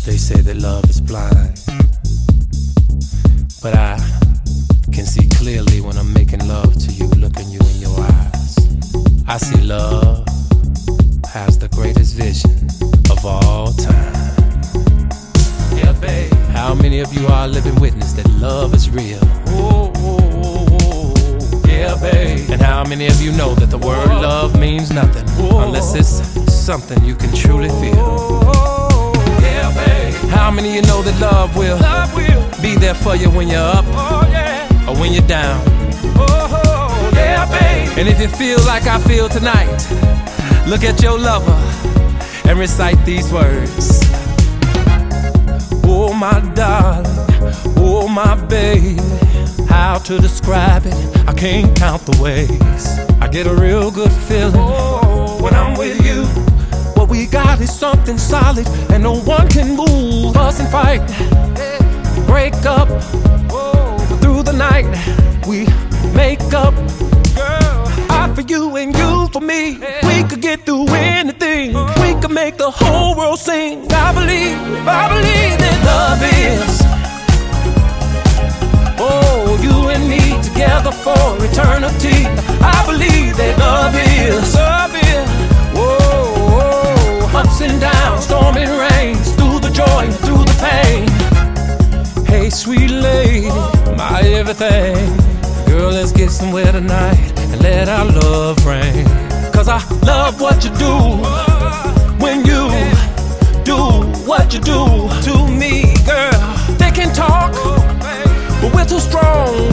They say that love is blind, but I can see clearly when I'm making love to you, looking you in your eyes. I see love has the greatest vision of all time. Yeah, babe. How many of you are living witness that love is real? Oh, oh, oh, oh. Yeah, babe. And how many of you know that the word love means nothing unless it's something you can truly feel? Yeah, babe. How many of you know that love will be there for you when you're up or when you're down? Yeah, babe. And if you feel like I feel tonight, look at your lover and recite these words. Oh my darling, oh my baby, how to describe it, I can't count the ways. I get a real good feeling when I'm with you. What we got is something solid and no one can move us and fight. Break up, through the night we make up. Girl, I for you and you for me. We could get through anything. We could make the whole world sing. I believe that love is. Oh, you and me together for eternity. I believe that love is. Whoa, ups and downs, storm and rains, through the joy and through the pain. Hey, sweet lady, my everything. Girl, let's get somewhere tonight and let our love rain. Cause I love what you do when you do what you do to me, girl. They can talk, but we're too strong